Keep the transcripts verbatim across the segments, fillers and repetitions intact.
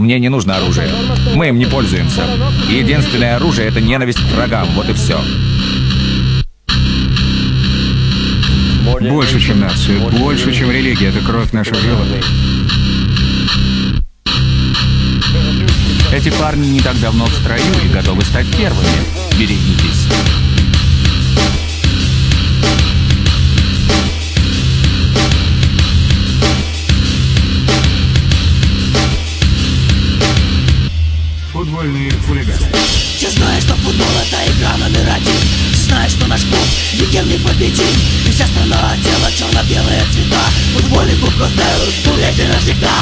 Мне не нужно оружие. Мы им не пользуемся. Единственное оружие — это ненависть к врагам. Вот и все. Больше, чем нация, больше, чем религия. Это кровь наших жилах. Эти парни не так давно в строю и готовы стать первыми. Берегитесь. Футбольные хулиганы. Все знают, что футбол это игра номер один. Все знают, что наш клуб никем не победим. И вся страна одела черно-белые цвета. Футбольный клуб Красноярск, уверен навсегда.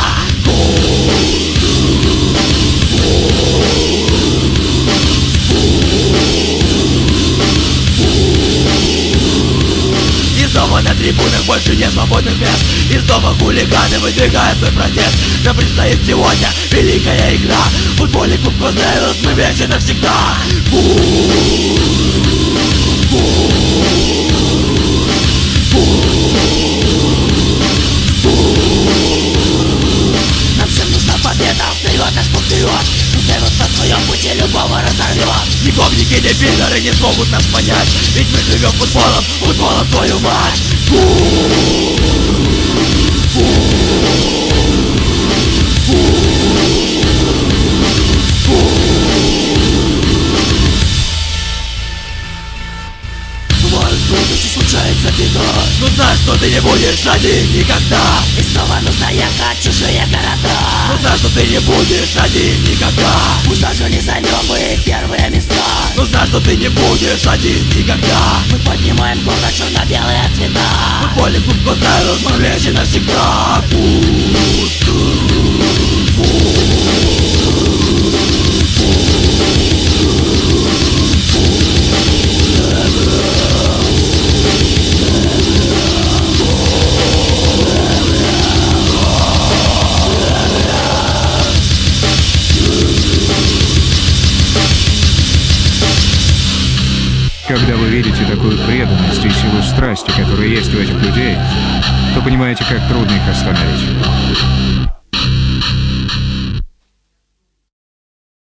Из дома на трибунах больше нет свободных мест. Из дома хулиганы выдвигают свой протест. Нам предстоит сегодня великая игра. Футбольный клуб Красноярск, мы вместе навсегда. Нам всем нужна победа, вперед наш клуб вперед. Пусть на своем пути любого разорвет. Ни гопники, ни пидоры не смогут нас понять. Ведь мы живем футболом, футболом твою мать. Фу, фу, фу, фу. Бывают трудности, случается беда. Но знай, что ты не будешь один никогда. И снова нужно ехать в чужие города. Но знай, что ты не будешь один никогда. Пусть даже не займем мы первые места. Но знай, что ты не будешь один никогда. Мы поднимаем город черно-белые цвета. Футбольный клуб Красноярск, мы вместе навсегда. Пусто. Когда вы видите такую преданность и силу страсти, которая есть у этих людей, то понимаете, как трудно их остановить.